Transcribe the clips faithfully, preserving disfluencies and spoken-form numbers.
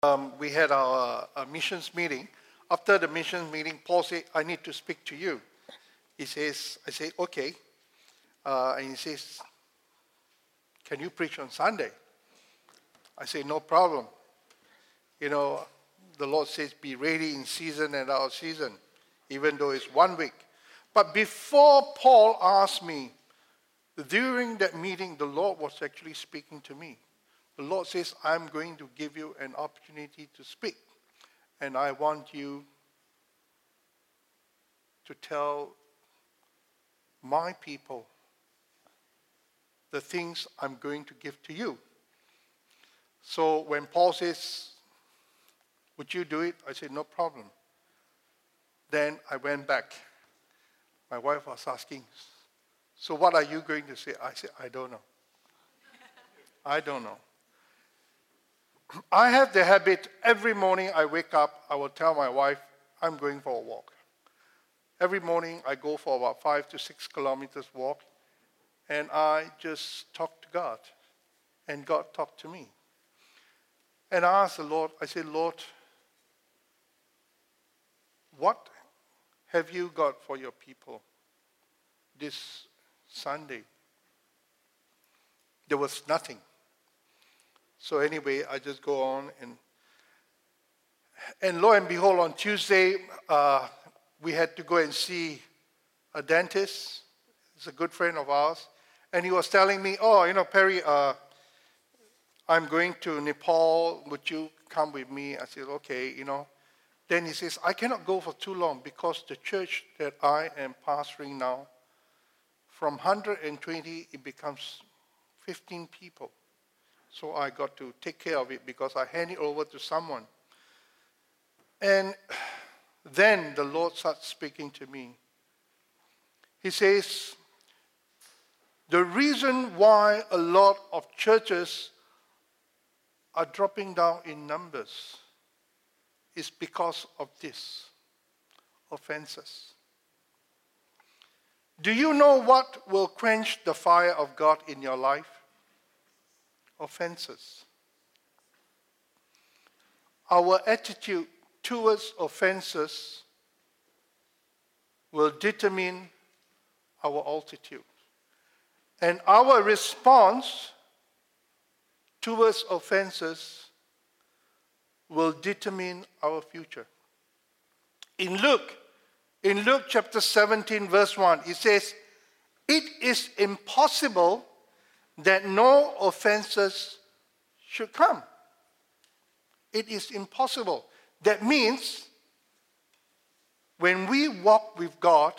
Um, we had our uh, missions meeting. After the missions meeting, Paul said, I need to speak to you. He says, I say, okay. Uh, and he says, can you preach on Sunday? I say, no problem. You know, the Lord says, be ready in season and out of season, even though it's one week. But before Paul asked me, during that meeting, the Lord was actually speaking to me. The Lord says, I'm going to give you an opportunity to speak. And I want you to tell my people the things I'm going to give to you. So when Paul says, would you do it? I said, no problem. Then I went back. My wife was asking, so what are you going to say? I said, I don't know. I don't know. I have the habit, every morning I wake up, I will tell my wife, I'm going for a walk. Every morning I go for about five to six kilometers walk, and I just talk to God, and God talked to me. And I asked the Lord, I said, Lord, what have you got for your people this Sunday? There was nothing. So anyway, I just go on, and and lo and behold, on Tuesday, uh, we had to go and see a dentist. He's a good friend of ours. And he was telling me, oh, you know, Perry, uh, I'm going to Nepal. Would you come with me? I said, okay, you know. Then he says, I cannot go for too long because the church that I am pastoring now, from one hundred twenty, it becomes fifteen people. So I got to take care of it because I hand it over to someone. And then the Lord starts speaking to me. He says, the reason why a lot of churches are dropping down in numbers is because of this, offenses. Do you know what will quench the fire of God in your life? Offenses. Our attitude towards offenses will determine our altitude. And our response towards offenses will determine our future. In Luke, in Luke chapter seventeen, verse one, it says, it is impossible that no offenses should come. It is impossible. That means when we walk with God,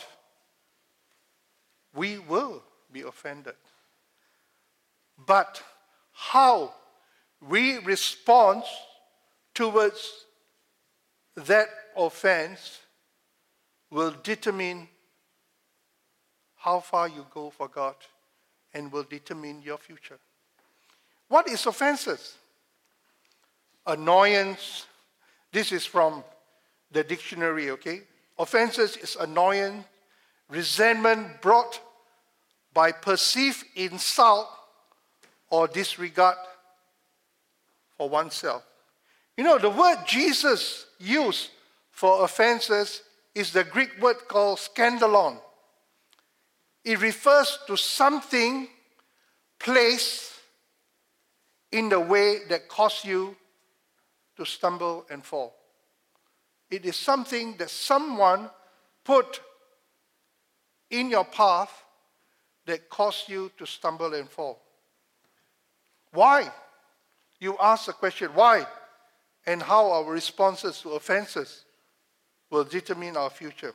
we will be offended. But how we respond towards that offense will determine how far you go for God and will determine your future. What is offenses? Annoyance. This is from the dictionary, okay? Offenses is annoyance, resentment brought by perceived insult or disregard for oneself. You know, the word Jesus used for offenses is the Greek word called scandalon. It refers to something placed in the way that causes you to stumble and fall. It is something that someone put in your path that caused you to stumble and fall. Why? You ask the question, why? And how our responses to offenses will determine our future.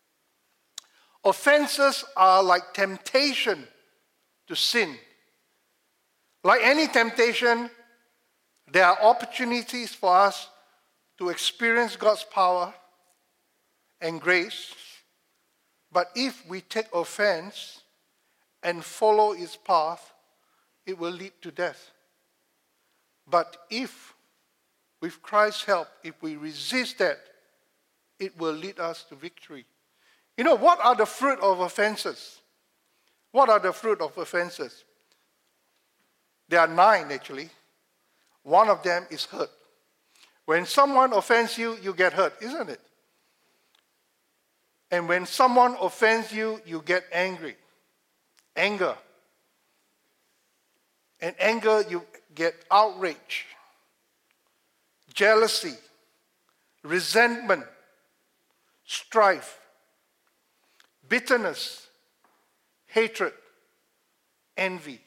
Offenses are like temptation to sin. Like any temptation, there are opportunities for us to experience God's power and grace. But if we take offense and follow its path, it will lead to death. But if, with Christ's help, if we resist that, it will lead us to victory. You know, what are the fruit of offenses? What are the fruit of offenses? There are nine, actually. One of them is hurt. When someone offends you, you get hurt, isn't it? And when someone offends you, you get angry. Anger. And anger, you get outrage, jealousy, resentment, strife, bitterness, hatred, envy.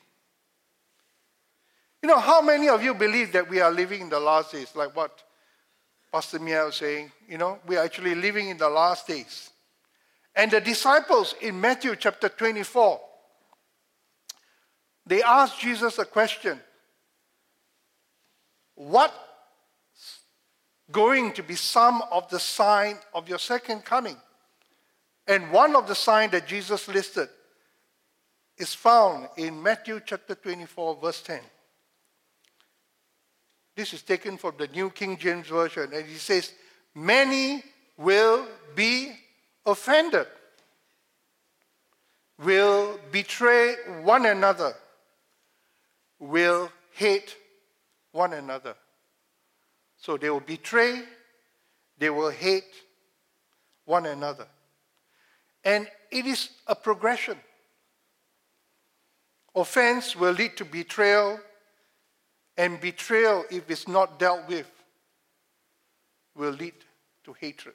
You know, how many of you believe that we are living in the last days? Like what Pastor Mia was saying, you know, we are actually living in the last days. And the disciples in Matthew chapter twenty-four, they asked Jesus a question. What's going to be some of the sign of your second coming? And one of the signs that Jesus listed is found in Matthew chapter twenty-four, verse ten. This is taken from the New King James Version, and he says, many will be offended, will betray one another, will hate one another. So they will betray, they will hate one another. And it is a progression. Offense will lead to betrayal, and betrayal, if it's not dealt with, will lead to hatred.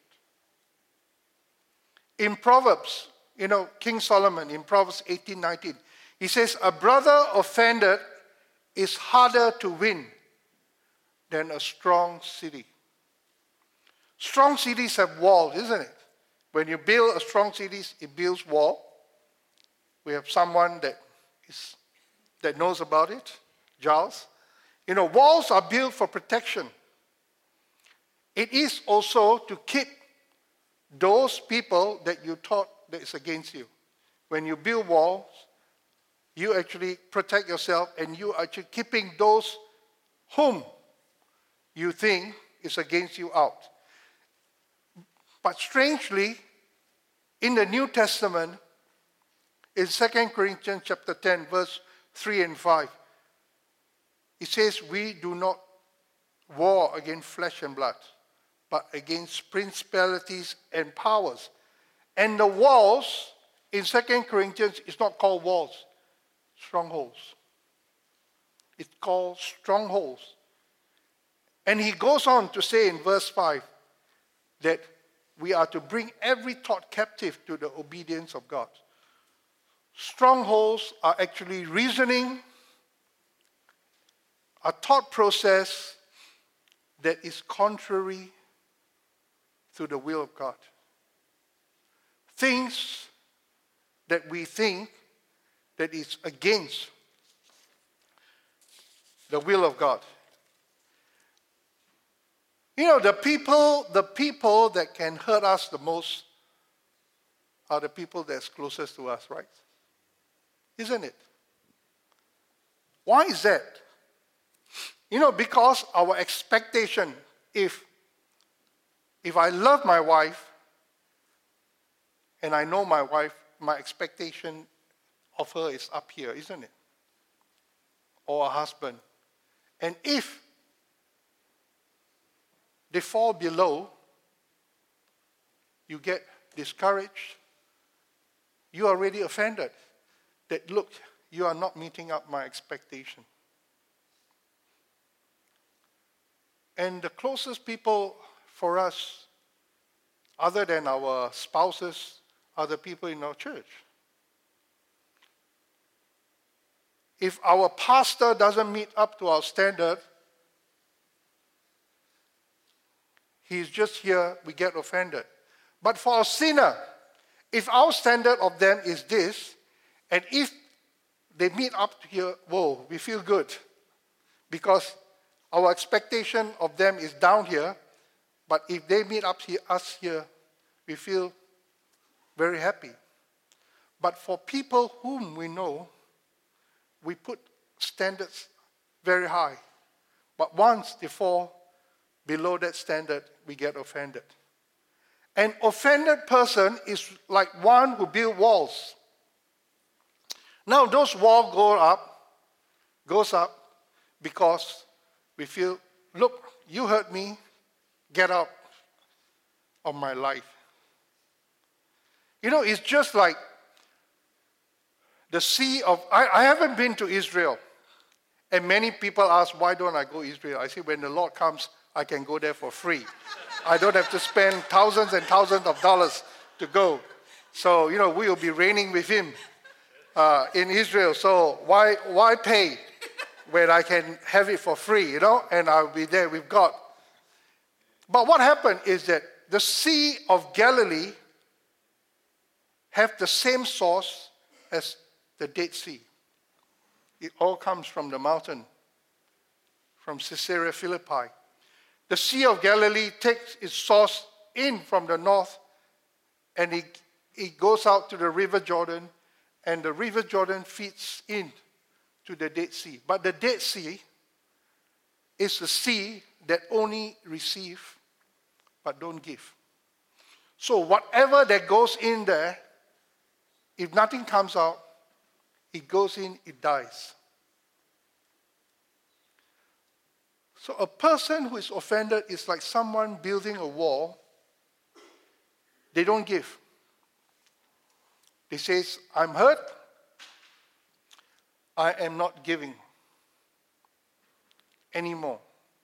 In Proverbs, you know, King Solomon, in Proverbs eighteen nineteen, he says, a brother offended is harder to win than a strong city. Strong cities have walls, isn't it? When you build a strong city, it builds wall. We have someone that is that knows about it, Giles. You know, walls are built for protection. It is also to keep those people that you thought that is against you. When you build walls, you actually protect yourself, and you are actually keeping those whom you think is against you out. But strangely, in the New Testament, in Second Corinthians chapter ten, verse three and five, it says, we do not war against flesh and blood, but against principalities and powers. And the walls in Second Corinthians is not called walls, strongholds. It's called strongholds. And he goes on to say in verse five that we are to bring every thought captive to the obedience of God. Strongholds are actually reasoning, a thought process that is contrary to the will of God. Things that we think that is against the will of God. You know, the people, the people that can hurt us the most are the people that's closest to us, right? Isn't it? Why is that? You know, because our expectation, if, if I love my wife, and I know my wife, my expectation of her is up here, isn't it? Or a husband. And if they fall below, you get discouraged. You are already offended. That, look, you are not meeting up my expectation. And the closest people for us, other than our spouses, are the people in our church. If our pastor doesn't meet up to our standard, he's just here, we get offended. But for a sinner, if our standard of them is this, and if they meet up here, whoa, we feel good. Because our expectation of them is down here, but if they meet up here, us here, we feel very happy. But for people whom we know, we put standards very high. But once they fall below that standard, we get offended. An offended person is like one who builds walls. Now those walls go up, goes up because we feel, look, you hurt me, get out of my life. You know, it's just like the sea of, I, I haven't been to Israel. And many people ask, why don't I go to Israel? I say, when the Lord comes, I can go there for free. I don't have to spend thousands and thousands of dollars to go. So, you know, we will be reigning with him uh, in Israel. So why, why pay when I can have it for free, you know, and I'll be there with God. But what happened is that the Sea of Galilee have the same source as the Dead Sea. It all comes from the mountain, from Caesarea Philippi. The Sea of Galilee takes its source in from the north, and it, it goes out to the River Jordan, and the River Jordan feeds in to the Dead Sea. But the Dead Sea is a sea that only receive but don't give. So whatever that goes in there, if nothing comes out, it goes in, it dies. So a person who is offended is like someone building a wall. They don't give. They say, I'm hurt. I am not giving anymore.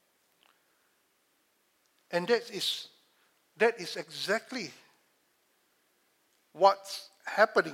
And that is, that is exactly what's happening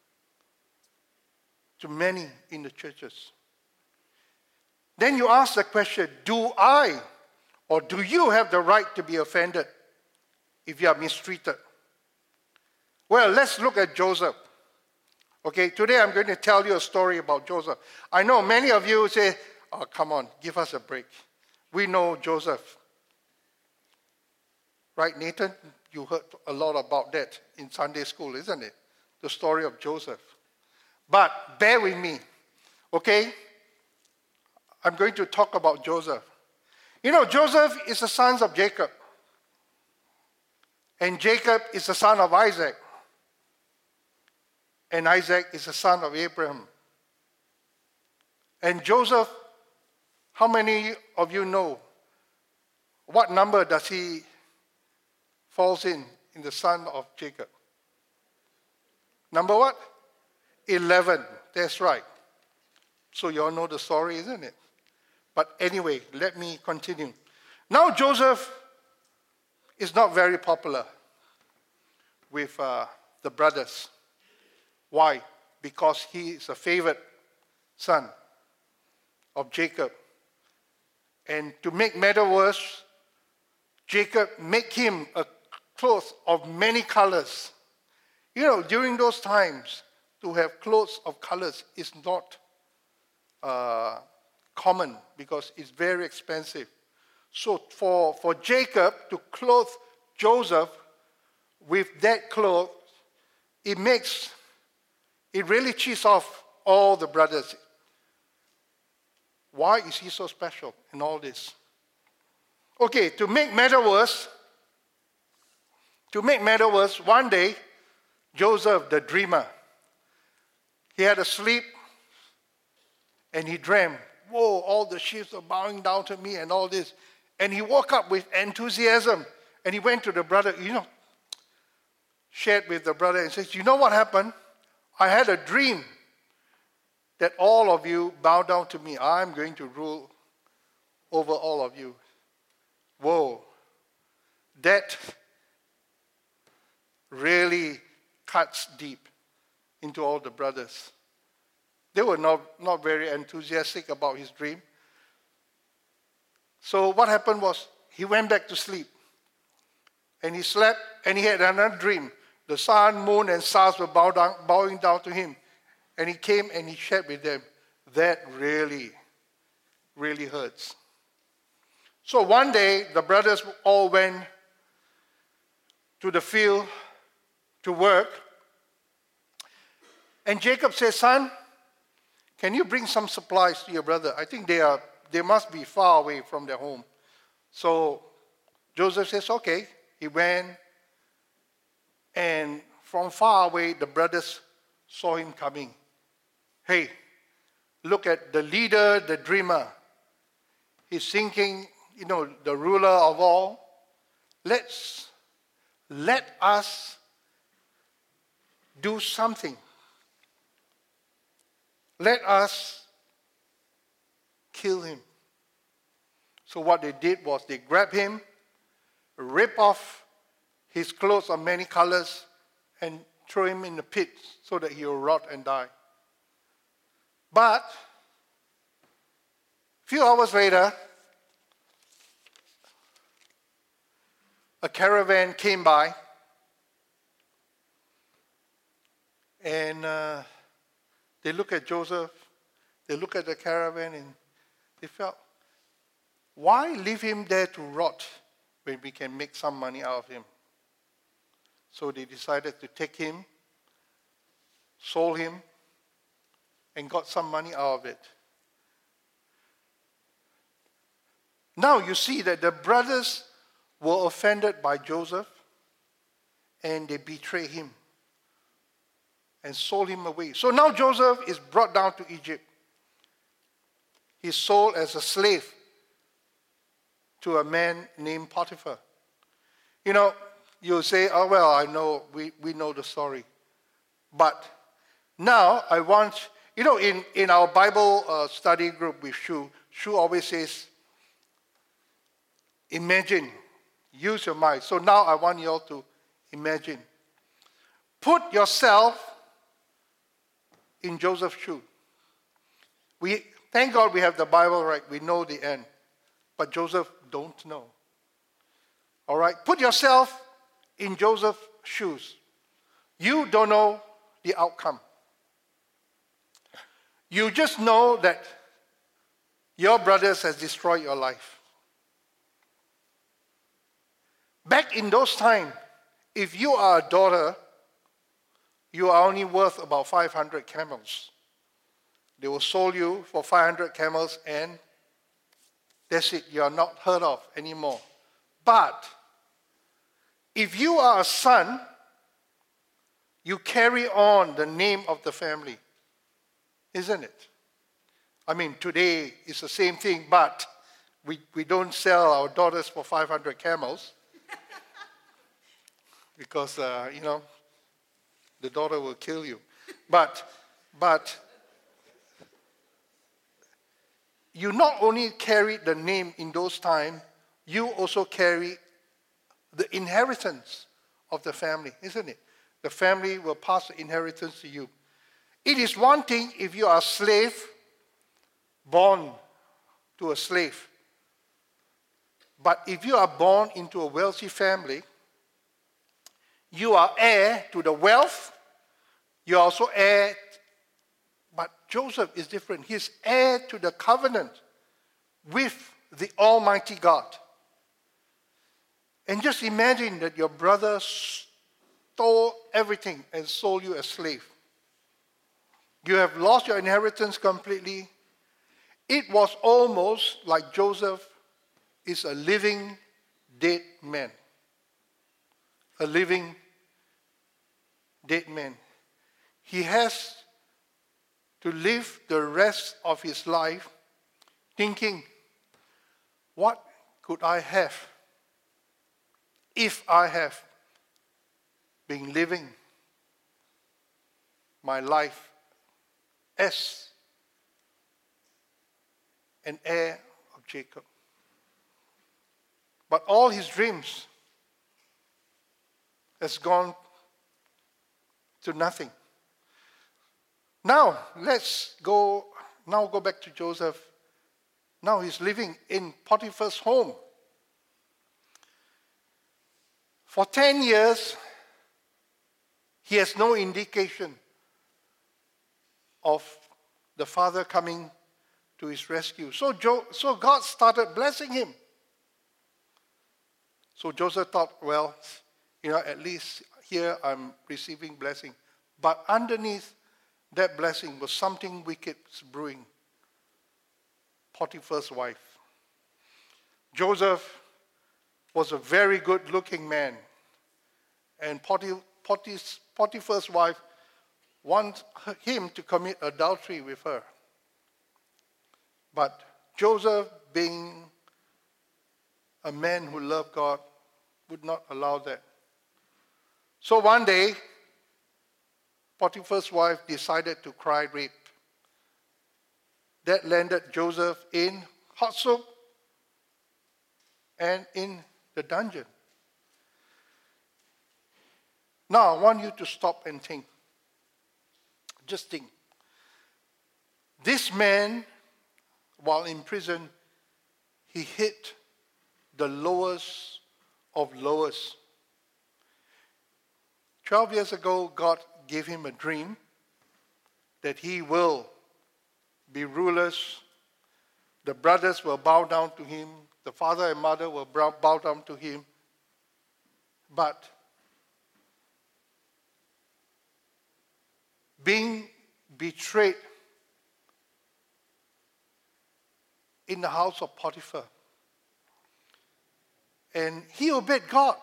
to many in the churches. Then you ask the question, do I or do you have the right to be offended if you are mistreated? Well, let's look at Joseph. Okay, today I'm going to tell you a story about Joseph. I know many of you say, oh, come on, give us a break. We know Joseph. Right, Nathan? You heard a lot about that in Sunday school, isn't it? The story of Joseph. But bear with me, okay? I'm going to talk about Joseph. You know, Joseph is the son of Jacob. And Jacob is the son of Isaac. And Isaac is the son of Abraham. And Joseph, how many of you know what number does he falls in, in the son of Jacob? Number what? eleven. That's right. So you all know the story, isn't it? But anyway, let me continue. Now Joseph is not very popular with uh, the brothers. Why? Because he is a favorite son of Jacob. And to make matters worse, Jacob made him a cloth of many colors. You know, during those times, to have clothes of colors is not uh, common because it's very expensive. So for, for Jacob to clothe Joseph with that cloth, it makes, it really cheats off all the brothers. Why is he so special in all this? Okay, to make matters worse, to make matters worse, one day, Joseph, the dreamer, he had a sleep and he dreamed, whoa, all the ships are bowing down to me and all this. And he woke up with enthusiasm and he went to the brother, you know, shared with the brother and says, you know what happened? I had a dream that all of you bow down to me. I'm going to rule over all of you. Whoa, that really cuts deep into all the brothers. They were not, not very enthusiastic about his dream. So what happened was he went back to sleep. And he slept and he had another dream. The sun, moon, and stars were bow down, bowing down to him. And he came and he shared with them. That really, really hurts. So one day, the brothers all went to the field to work. And Jacob said, son, can you bring some supplies to your brother? I think they are they must be far away from their home. So Joseph says, okay. He went, and from far away, the brothers saw him coming. Hey, look at the leader, the dreamer. He's thinking, you know, the ruler of all. let's let us do something. Let us kill him. So what they did was they grabbed him, rip off his clothes of many colors, and throw him in the pit so that he will rot and die. But a few hours later, a caravan came by, and uh, they looked at Joseph, they looked at the caravan, and they felt, why leave him there to rot when we can make some money out of him? So they decided to take him, sold him, and got some money out of it. Now you see that the brothers were offended by Joseph, and they betrayed him and sold him away. So now Joseph is brought down to Egypt. He's sold as a slave to a man named Potiphar. You know, you'll say, oh, well, I know, we, we know the story. But now I want, you know, in, in our Bible uh, study group with Shu, Shu always says, imagine, use your mind. So now I want you all to imagine. Put yourself in Joseph's shoe. We, thank God we have the Bible, right? We know the end. But Joseph don't know. All right? Put yourself in Joseph's shoes. You don't know the outcome. You just know that your brothers has destroyed your life. Back in those times, if you are a daughter, you are only worth about five hundred camels. They will sold you for five hundred camels, and that's it. You are not heard of anymore. But if you are a son, you carry on the name of the family, isn't it? I mean, today it's the same thing, but we, we don't sell our daughters for five hundred camels because, uh, you know, the daughter will kill you. But, but you not only carry the name in those times, you also carry the inheritance of the family, isn't it? The family will pass the inheritance to you. It is one thing if you are a slave, born to a slave. But if you are born into a wealthy family, you are heir to the wealth. You are also heir. But Joseph is different. He's heir to the covenant with the Almighty God. And just imagine that your brother stole everything and sold you as slave. You have lost your inheritance completely. It was almost like Joseph is a living dead man. A living dead man. He has to live the rest of his life thinking, what could I have if I have been living my life as an heir of Jacob? But all his dreams has gone to nothing. Now, let's go, now go back to Joseph. Now he's living in Potiphar's home. For ten years, he has no indication of the father coming to his rescue. So, jo- so God started blessing him. So Joseph thought, well, you know, at least here I'm receiving blessing. But underneath that blessing was something wicked brewing. Potiphar's wife. Joseph was a very good-looking man. And Potiphar's wife wants him to commit adultery with her. But Joseph, being a man who loved God, would not allow that. So one day, Potiphar's wife decided to cry rape. That landed Joseph in hot soup and in the dungeon. Now, I want you to stop and think. Just think. This man, while in prison, he hit the lowest of lowest. Twelve years ago, God gave him a dream that he will be rulers. The brothers will bow down to him. The father and mother will bow down to him. But being betrayed in the house of Potiphar. And he obeyed God.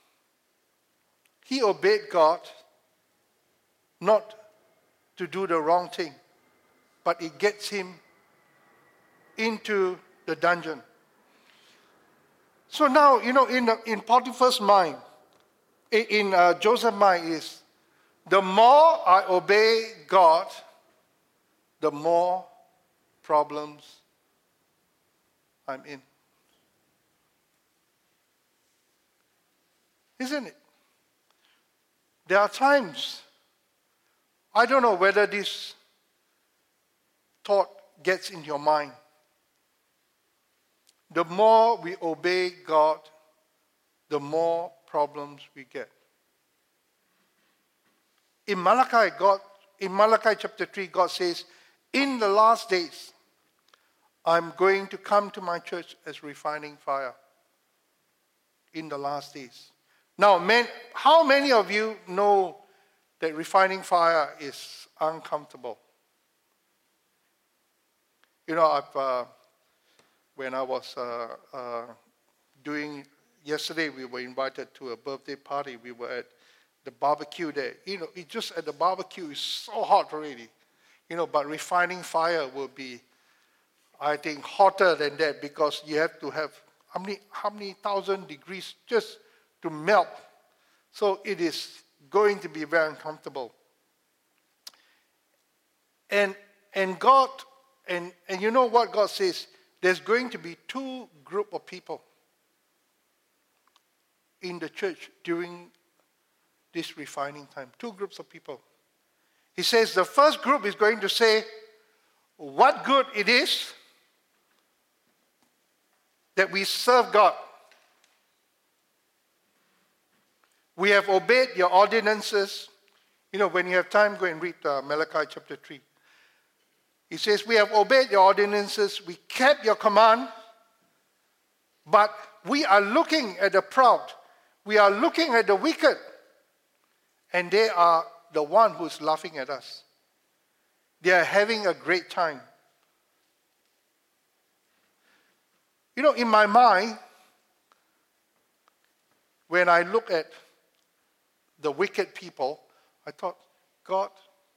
He obeyed God not to do the wrong thing, but it gets him into the dungeon. So now, you know, in, in Potiphar's mind, in, in uh, Joseph's mind is, the more I obey God, the more problems I'm in. Isn't it? There are times, I don't know whether this thought gets in your mind. The more we obey God, the more problems we get. In Malachi, God, in Malachi chapter three, God says, in the last days, I'm going to come to my church as refining fire. In the last days. Now, man, how many of you know that refining fire is uncomfortable? You know, I've, uh, when I was uh, uh, doing, yesterday we were invited to a birthday party. We were at the barbecue there. You know, it just at the barbecue is so hot already. You know, but refining fire will be, I think, hotter than that because you have to have how many, how many thousand degrees just to melt. So it is going to be very uncomfortable. And and God, and, and you know what God says? There's going to be two group of people in the church during this refining time. Two groups of people. He says the first group is going to say what good it is that we serve God. We have obeyed your ordinances. You know, when you have time, go and read uh, Malachi chapter three. He says, we have obeyed your ordinances, we kept your command, but we are looking at the proud. We are looking at the wicked, and they are the one who's laughing at us. They are having a great time. You know, in my mind, when I look at the wicked people, I thought, God,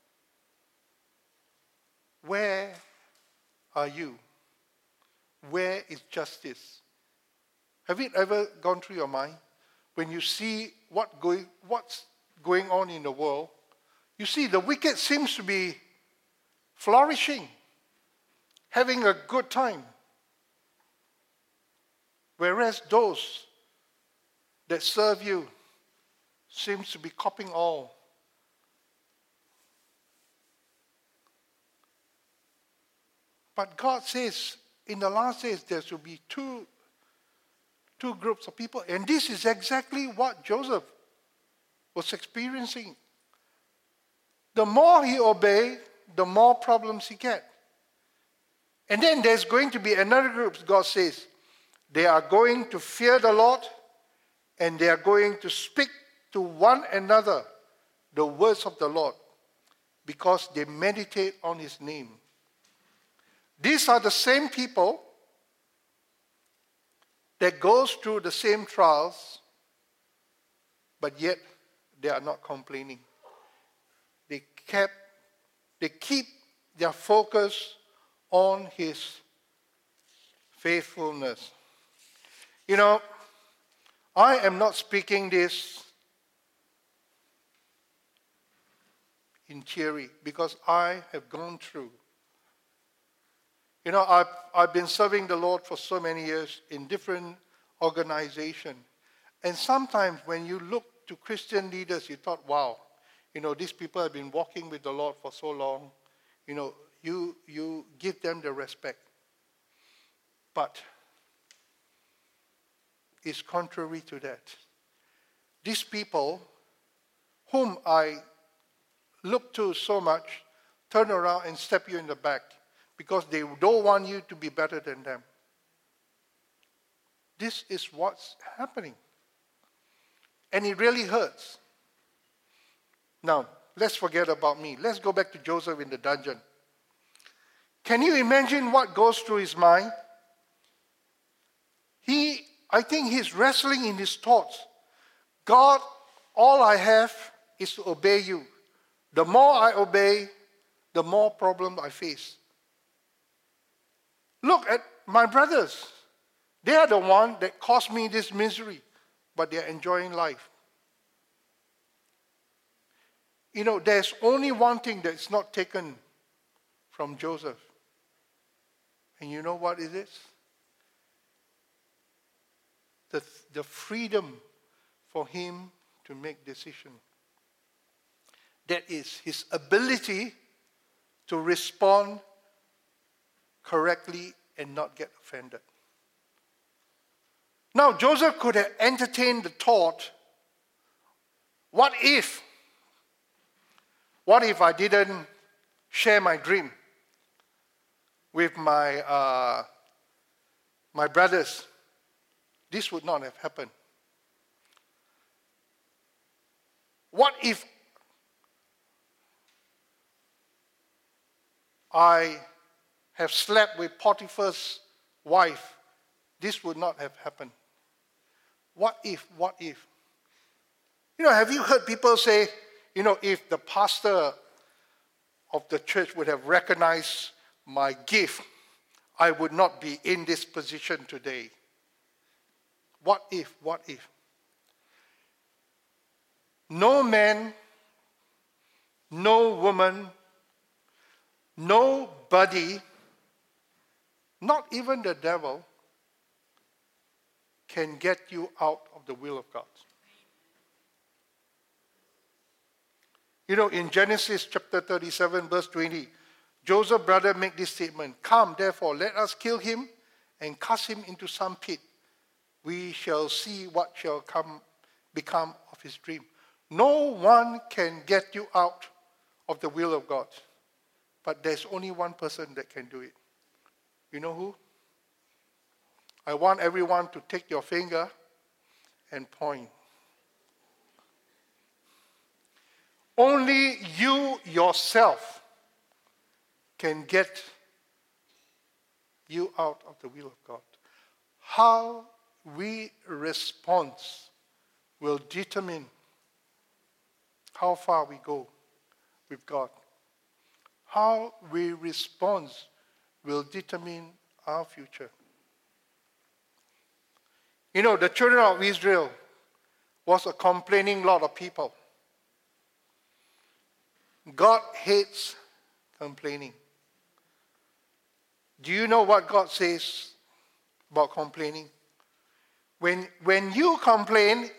where are you? Where is justice? Have it ever gone through your mind? When you see what going, what's going on in the world, you see the wicked seems to be flourishing, having a good time. Whereas those that serve you seems to be copying all. But God says, in the last days, there will be two, two groups of people. And this is exactly what Joseph was experiencing. The more he obeyed, the more problems he get. And then there's going to be another group, God says. They are going to fear the Lord, and they are going to speak to one another the words of the Lord, because they meditate on his name. These are the same people that goes through the same trials, but yet they are not complaining. They kept, they keep their focus on his faithfulness. You know, I am not speaking this in theory because I have gone through. You know, I've, I've been serving the Lord for so many years in different organizations. And sometimes when you look to Christian leaders, you thought, wow, you know, these people have been walking with the Lord for so long. You know, you, you give them the respect. But it's contrary to that. These people whom I look to so much turn around and step you in the back because they don't want you to be better than them. This is what's happening. And it really hurts. Now, let's forget about me. Let's go back to Joseph in the dungeon. Can you imagine what goes through his mind? He, I think he's wrestling in his thoughts. God, all I have is to obey you. The more I obey, the more problem I face. Look at my brothers. They are the one that caused me this misery, but they are enjoying life. You know, there's only one thing that's not taken from Joseph. And you know what it is? The, the freedom for him to make decisions. That is his ability to respond correctly and not get offended. Now, Joseph could have entertained the thought, what if? What if I didn't share my dream with my, uh, my brothers? This would not have happened. What if I have slept with Potiphar's wife? This would not have happened. What if, what if? You know, have you heard people say, you know, if the pastor of the church would have recognized my gift, I would not be in this position today. What if, what if? No man, no woman, nobody, not even the devil, can get you out of the will of God. You know, in Genesis chapter thirty-seven, verse twenty, Joseph's brother make this statement, "Come, therefore, let us kill him and cast him into some pit. We shall see what shall come, become of his dream." No one can get you out of the will of God. But there's only one person that can do it. You know who? I want everyone to take your finger and point. Only you yourself can get you out of the will of God. How we respond will determine how far we go with God. How we respond will determine our future. You know, the children of Israel was a complaining lot of people. God hates complaining. Do you know what God says about complaining? When, when you complain,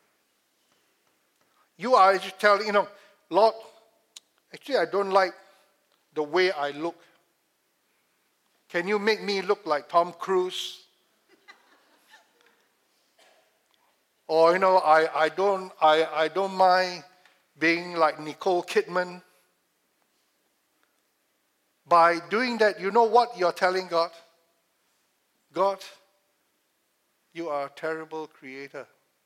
you are actually telling, you know, Lord, actually I don't like the way I look. Can you make me look like Tom Cruise? Or, you know, I, I don't I, I don't mind being like Nicole Kidman. By doing that, you know what you're telling God? God, you are a terrible creator.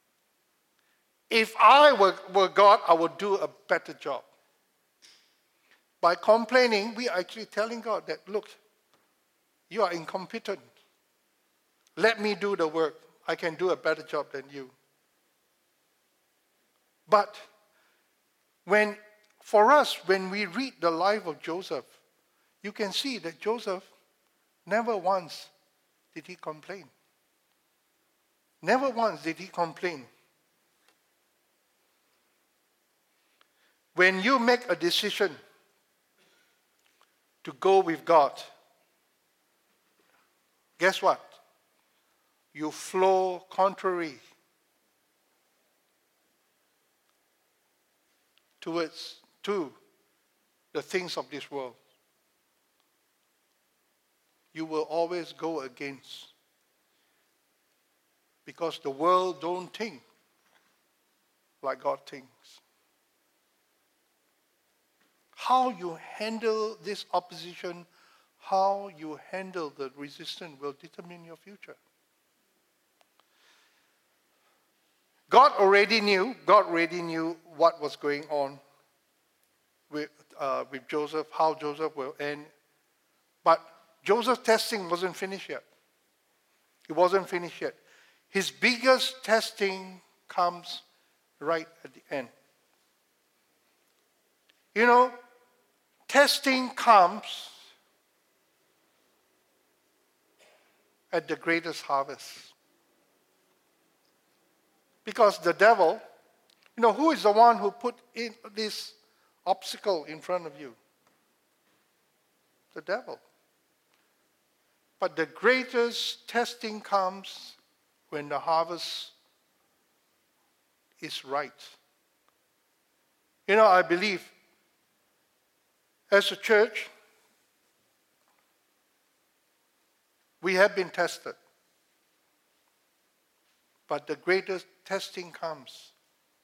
If I were, were God, I would do a better job. By complaining, we are actually telling God that, look, you are incompetent. Let me do the work. I can do a better job than you. But when, for us, when we read the life of Joseph, you can see that Joseph never once did he complain. Never once did he complain. When you make a decision to go with God, guess what? You flow contrary towards to the things of this world. You will always go against, because the world don't think like God thinks. How you handle this opposition, how you handle the resistance will determine your future. God already knew, God already knew what was going on with, uh, with Joseph, how Joseph will end. But Joseph's testing wasn't finished yet. It wasn't finished yet. His biggest testing comes right at the end. You know, testing comes at the greatest harvest. Because the devil, you know, who is the one who put in this obstacle in front of you? The devil. But the greatest testing comes when the harvest is right. You know, I believe as a church, we have been tested. But the greatest testing comes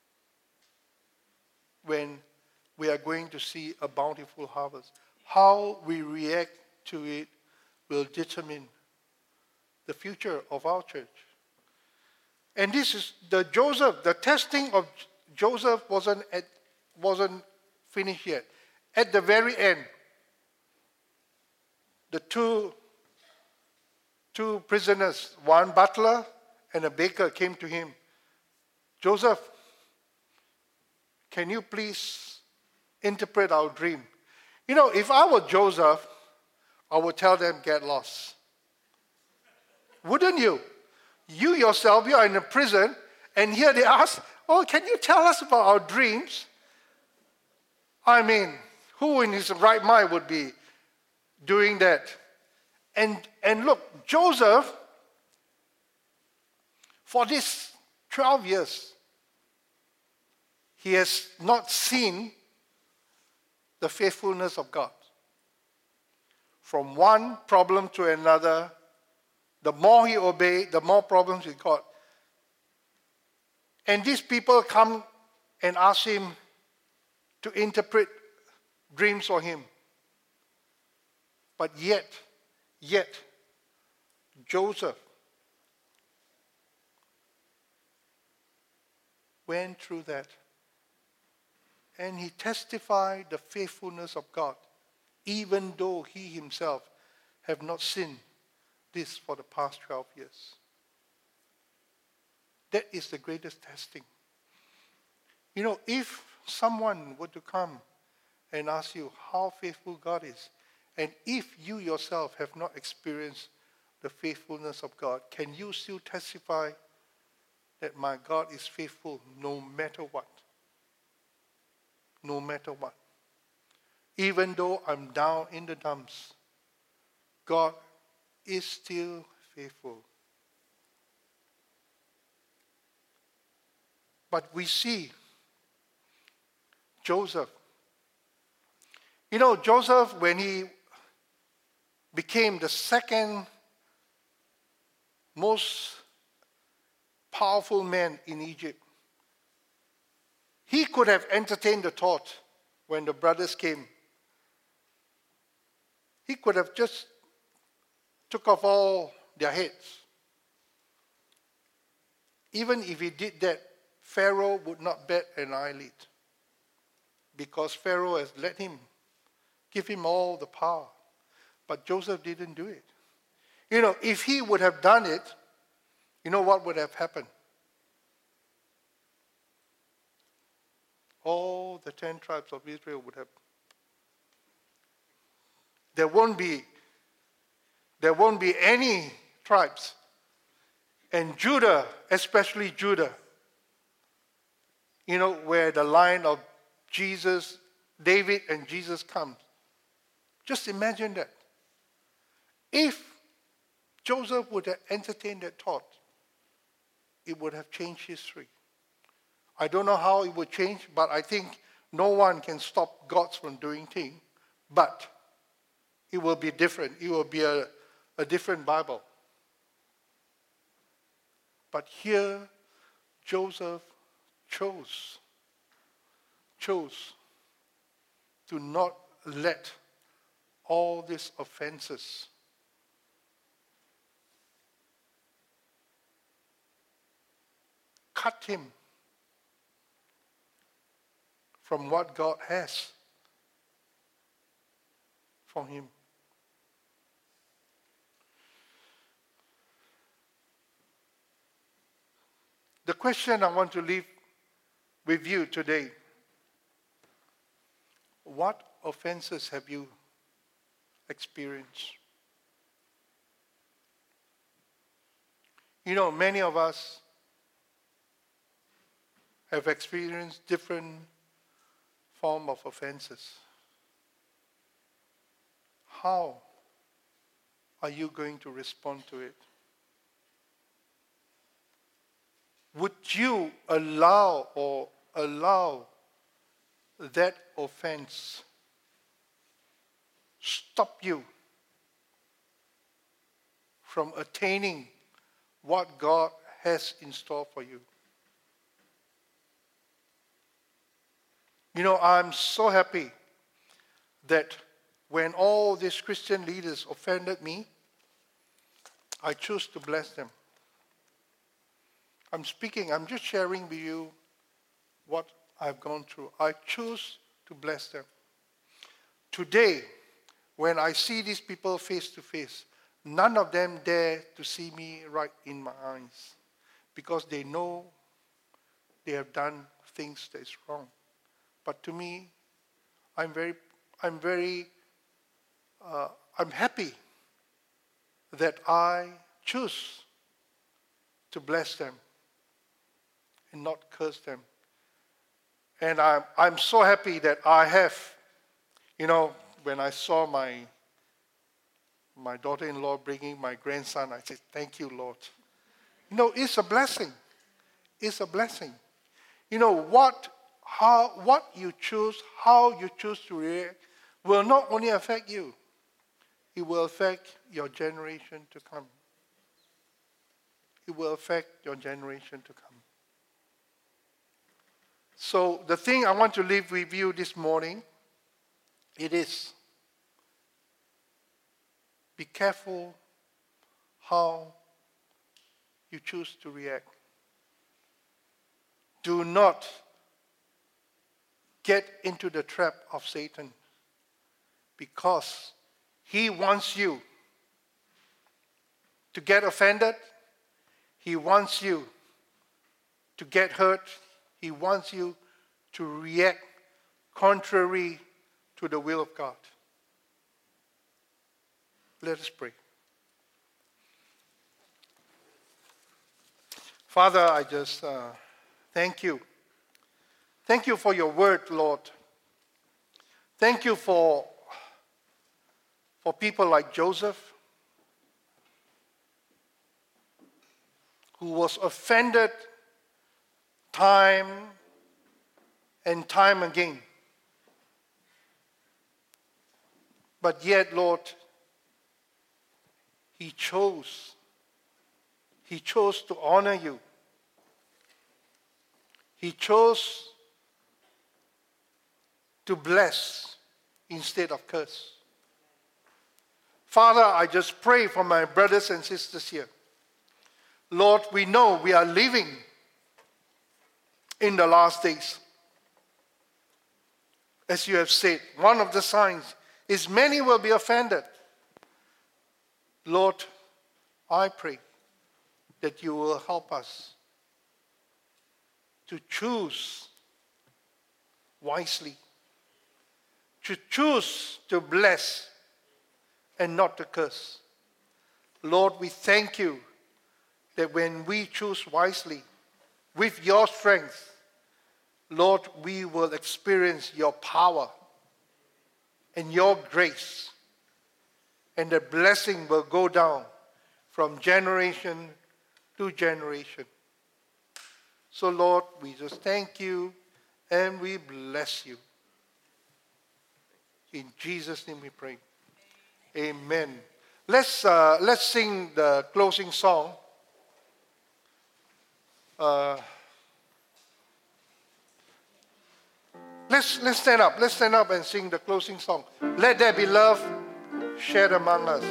when we are going to see a bountiful harvest. How we react to it will determine the future of our church. And this is the Joseph, the testing of Joseph wasn't at, wasn't finished yet. At the very end, the two, two prisoners, one butler and a baker, came to him. Joseph, can you please interpret our dream? You know, if I were Joseph, I would tell them, get lost. Wouldn't you? You yourself, you are in a prison, and here they ask, oh, can you tell us about our dreams? I mean, who in his right mind would be doing that? And, and look, Joseph, for these twelve years, he has not seen the faithfulness of God. From one problem to another, the more he obeyed, the more problems he got. And these people come and ask him to interpret dreams for him. But yet, yet, Joseph went through that. And he testified the faithfulness of God, even though he himself have not seen this for the past twelve years. That is the greatest testing. You know, if someone were to come and ask you how faithful God is, and if you yourself have not experienced the faithfulness of God, can you still testify that my God is faithful no matter what? No matter what. Even though I'm down in the dumps, God is still faithful. But we see Joseph. You know, Joseph, when he became the second most powerful man in Egypt, he could have entertained the thought when the brothers came. He could have just took off all their heads. Even if he did that, Pharaoh would not bat an eyelid, because Pharaoh has let him, give him all the power. But Joseph didn't do it. You know, if he would have done it, you know what would have happened? All the ten tribes of Israel would have. There won't be, there won't be any tribes And Judah, especially Judah, you know, where the line of Jesus, David and Jesus comes. Just imagine that. If Joseph would have entertained that thought, it would have changed history. I don't know how it would change, but I think no one can stop God from doing things. But it will be different. It will be a, a different Bible. But here, Joseph chose, chose to not let all these offenses cut him from what God has for him. The question I want to leave with you today, what offenses have you experienced? You know, many of us have experienced different form of offenses. How are you going to respond to it? Would you allow or allow that offense stop you from attaining what God has in store for you? You know, I'm so happy that when all these Christian leaders offended me, I chose to bless them. I'm speaking, I'm just sharing with you what I've gone through. I choose to bless them. Today, when I see these people face to face, none of them dare to see me right in my eyes because they know they have done things that is wrong. But to me, I'm very, I'm very, uh, I'm happy that I choose to bless them and not curse them. And I'm, I'm so happy that I have, you know, when I saw my, my daughter-in-law bringing my grandson, I said, thank you, Lord. You know, it's a blessing. It's a blessing. You know, what, how, what you choose, how you choose to react will not only affect you, it will affect your generation to come. It will affect your generation to come. So the thing I want to leave with you this morning, it is, be careful how you choose to react. Do not get into the trap of Satan because he wants you to get offended. He wants you to get hurt. He wants you to react contrary to the will of God. Let us pray. Father, I just uh, thank you. Thank you for your word, Lord. Thank you for, for people like Joseph, who was offended time and time again. But yet, Lord, he chose. He chose to honor you. He chose to bless instead of curse. Father, I just pray for my brothers and sisters here. Lord, we know we are living in the last days. As you have said, one of the signs is many will be offended. Lord, I pray that you will help us to choose wisely, to choose to bless and not to curse. Lord, we thank you that when we choose wisely, with your strength, Lord, we will experience your power and your grace, and the blessing will go down from generation to generation. So, Lord, we just thank you and we bless you. In Jesus' name we pray. Amen. Let's, uh, let's sing the closing song. Uh, let's, let's stand up. Let's stand up and sing the closing song. Let there be love shared among us.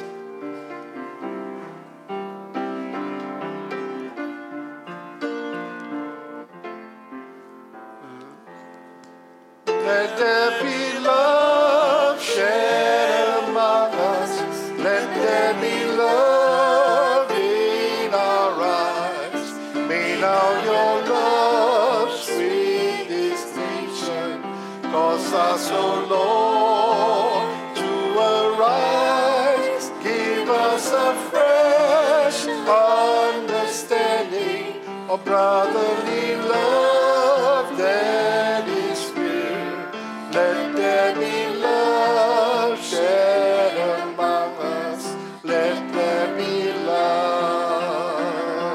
Let there be love shared among us. Let there be love in our eyes. May now your love sweet distinction cause us, O Lord, to arise. Give us a fresh understanding of brotherly love that is real. Let there be love shared among us. Let there be love.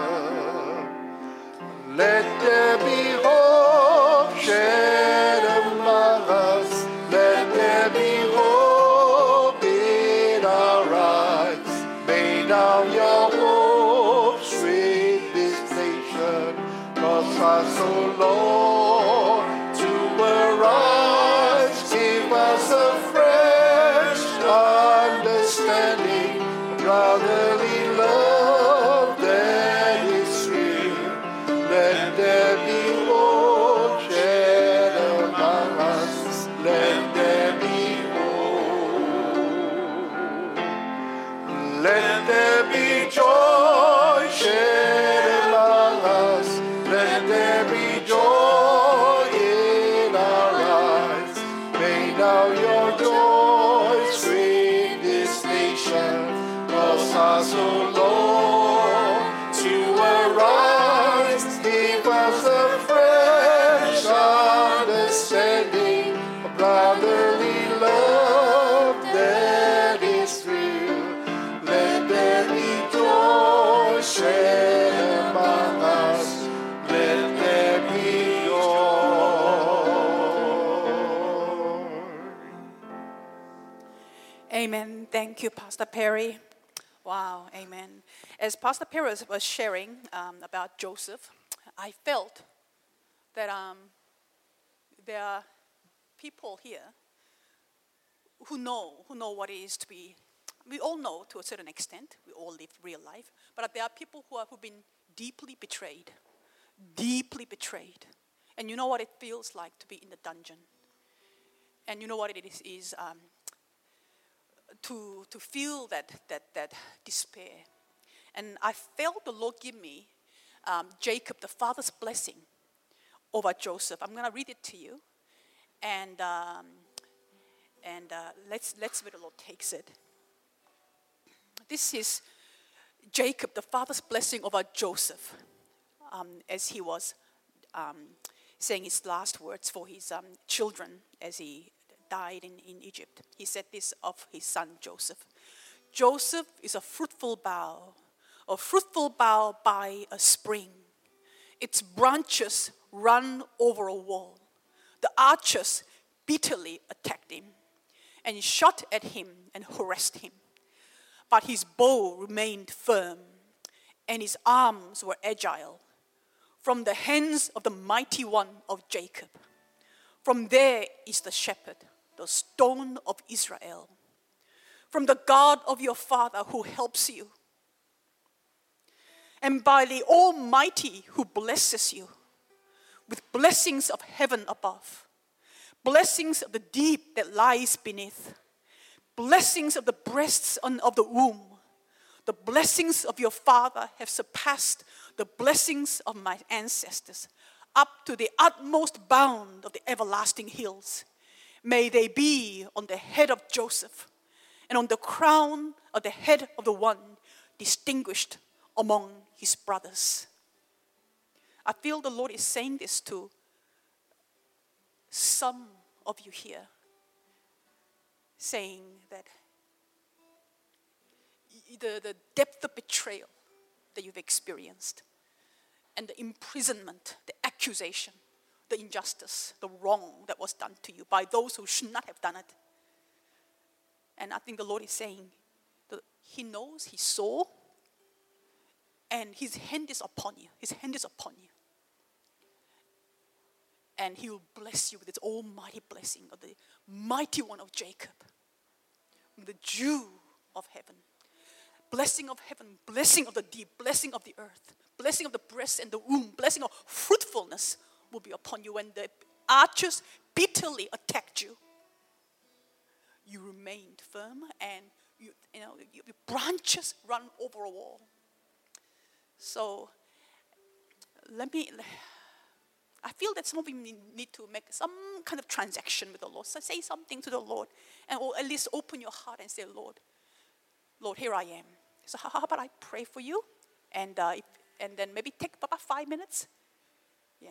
Let there be hope shared among us. Let there be hope in our eyes. May now your hope sweep this nation, cause us, O Lord, to arise. Give us a fresh understanding, brotherly love that is real. Let there be hope shared among us. Let there be hope. Let there be joy shared among us. Let there be joy in our eyes. May now your joy sweep this nation, cause us, O Lord, to arise. Give us a fresh understanding of brotherly love that is real. Let there be joy shared among us. Let there be joy. Amen. Thank you, Pastor Perry. Wow, amen. As Pastor Perry was sharing um, about Joseph, I felt that um, there are people here who know, who know what it is to be. We all know to a certain extent. We all live real life. But there are people who have who've been deeply betrayed, deeply betrayed. And you know what it feels like to be in the dungeon. And you know what it is, is um, to to feel that that that despair. And I felt the Lord give me um, Jacob, the father's blessing over Joseph. I'm going to read it to you, and um, and uh, let's let's where the Lord takes it. This is Jacob, the father's blessing over Joseph, um, as he was um, saying his last words for his um, children as he died in, in Egypt. He said this of his son Joseph. Joseph is a fruitful bough, a fruitful bough by a spring. Its branches run over a wall. The archers bitterly attacked him and shot at him and harassed him. But his bow remained firm and his arms were agile. From the hands of the mighty one of Jacob. From there is the shepherd, the stone of Israel. From the God of your father who helps you. And by the Almighty who blesses you with blessings of heaven above, blessings of the deep that lies beneath, blessings of the breasts and of the womb. The blessings of your father have surpassed the blessings of my ancestors, up to the utmost bound of the everlasting hills. May they be on the head of Joseph and on the crown of the head of the one distinguished among his brothers. I feel the Lord is saying this to some of you here, saying that the, the depth of betrayal that you've experienced, and the imprisonment, the accusation, the injustice, the wrong that was done to you by those who should not have done it. And I think the Lord is saying that he knows, he saw, and his hand is upon you. His hand is upon you. And he will bless you with his almighty blessing of the mighty one of Jacob, the Jew of heaven. Blessing of heaven, blessing of the deep, blessing of the earth, blessing of the breast and the womb, blessing of fruitfulness will be upon you. When the archers bitterly attacked you, you remained firm, and you, you know, your branches run over a wall. So let me, I feel that some of you need to make some kind of transaction with the Lord. So say something to the Lord, and or at least open your heart and say, Lord, Lord, here I am. So how, how about I pray for you? And uh, if, and then maybe take about five minutes. Yeah.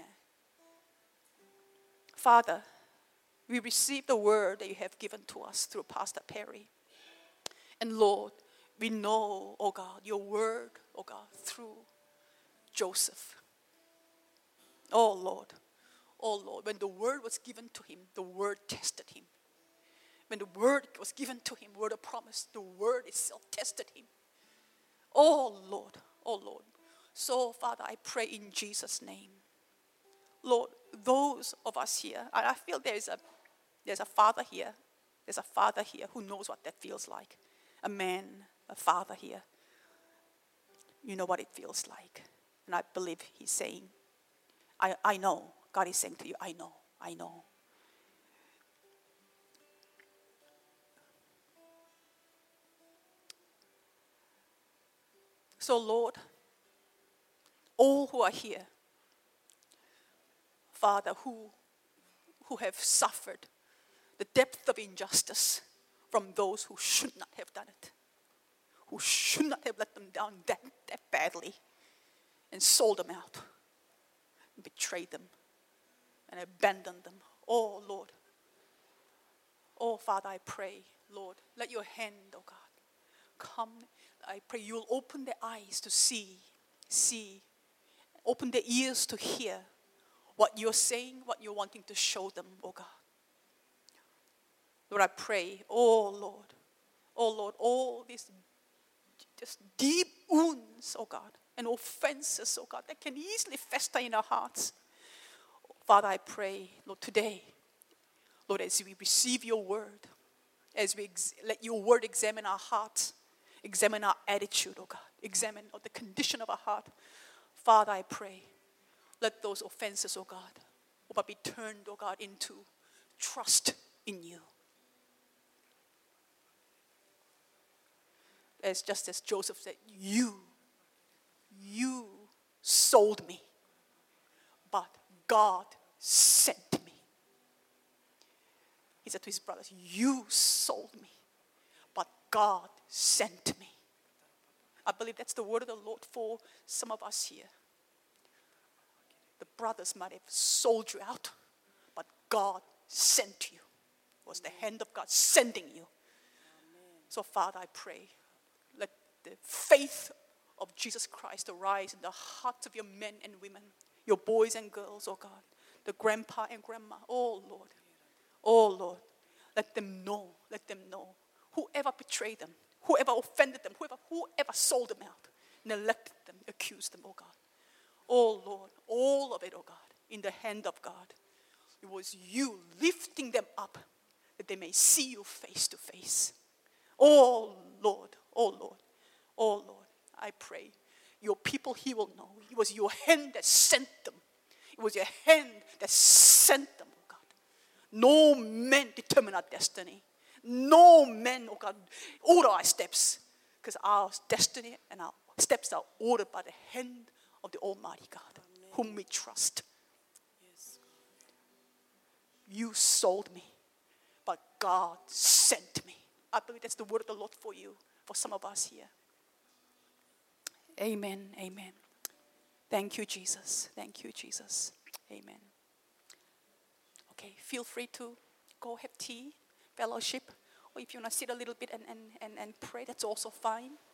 Father, we receive the word that you have given to us through Pastor Perry. And Lord, we know, oh God, your word, oh God, through Joseph. Oh Lord, oh Lord, when the word was given to him, the word tested him. When the word was given to him, word of promise, the word itself tested him. Oh Lord, oh Lord. So Father, I pray in Jesus' name. Lord, those of us here, I feel there's a there's a father here. There's a father here who knows what that feels like. A man, a father here. You know what it feels like. And I believe he's saying, I, I know. God is saying to you, I know, I know. So Lord, all who are here, Father, who, who have suffered the depth of injustice from those who should not have done it, who should not have let them down that, that badly, and sold them out, and betrayed them, and abandoned them. Oh, Lord. Oh, Father, I pray, Lord, let your hand, oh God, come. I pray you'll open their eyes to see, see, open their ears to hear what you're saying, what you're wanting to show them, oh God. Lord, I pray, oh Lord, oh Lord, all these just deep wounds, oh God, and offenses, oh God, that can easily fester in our hearts. Father, I pray, Lord, today, Lord, as we receive your word, as we ex- let your word examine our hearts, examine our attitude, oh God, examine oh, the condition of our heart. Father, I pray, let those offenses, oh God, oh God, be turned, oh God, into trust in you. As just as Joseph said, you, you sold me, but God sent me. He said to his brothers, you sold me, but God sent me. I believe that's the word of the Lord for some of us here. The brothers might have sold you out, but God sent you. It was the hand of God sending you. So Father, I pray, let the faith of Jesus Christ arise in the hearts of your men and women, your boys and girls, oh God, the grandpa and grandma, oh Lord, oh Lord, let them know, let them know, whoever betrayed them, whoever offended them, whoever, whoever sold them out, neglected them, accused them, oh God. Oh Lord, all of it, oh God, in the hand of God. It was you lifting them up that they may see you face to face. Oh Lord, oh Lord, oh Lord, I pray your people here will know it was your hand that sent them. It was your hand that sent them, oh God. No man determine our destiny. No man, oh God, order our steps, because our destiny and our steps are ordered by the hand of the Almighty God, Amen. Whom we trust. Yes. You sold me, but God sent me. I believe that's the word of the Lord for you, for some of us here. Amen. Amen. Thank you, Jesus. Thank you, Jesus. Amen. Okay, feel free to go have tea, fellowship, or if you want to sit a little bit and, and, and, and pray, that's also fine.